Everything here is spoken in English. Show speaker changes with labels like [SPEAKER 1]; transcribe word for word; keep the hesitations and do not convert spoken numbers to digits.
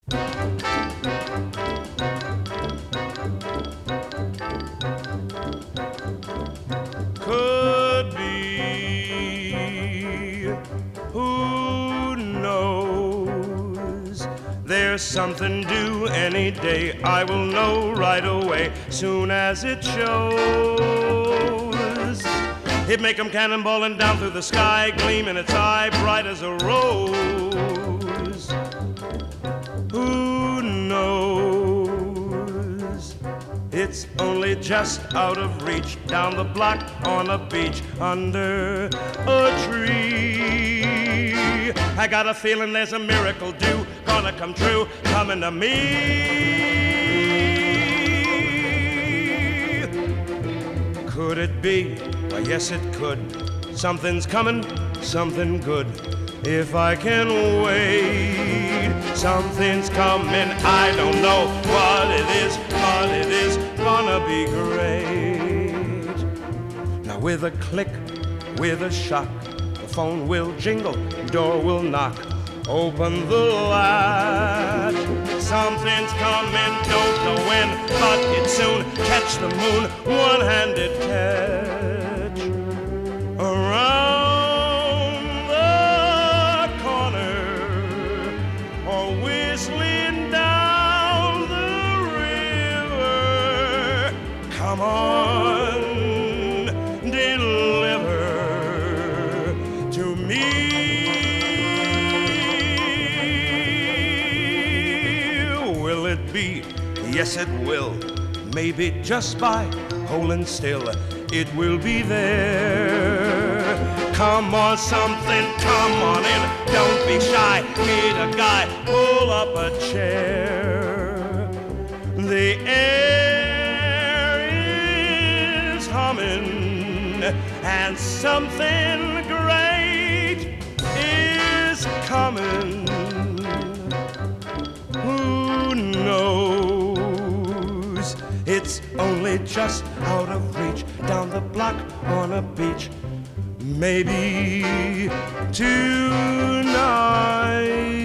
[SPEAKER 1] Could be. Who knows? There's something due any day. I will know right away, soon as it shows. It make 'em cannonballing down through the sky, gleaming its eye bright as a rose. Who knows? It's only just out of reach, down the block on a beach, under a tree. I got a feeling there's a miracle due, gonna come true, coming to me. Could it be? Why, yes, it could. Something's coming, something good. If I can wait, something's coming. I don't know what it is, but it is gonna be great. Now with a click, with a shock, the phone will jingle, door will knock. Open the latch. Something's coming, don't know when, but it's soon. Catch the moon, one-handed catch. Around the corner, or whistling down the river. Come on, deliver to me. Will it be? Yes, it will. Maybe just by holding still, it will be there. Come on, something, come on in. Don't be shy, meet a guy, pull up a chair. The air is humming, and something great is coming. Who knows? It's only just out of reach, down the block on a beach. Maybe tonight.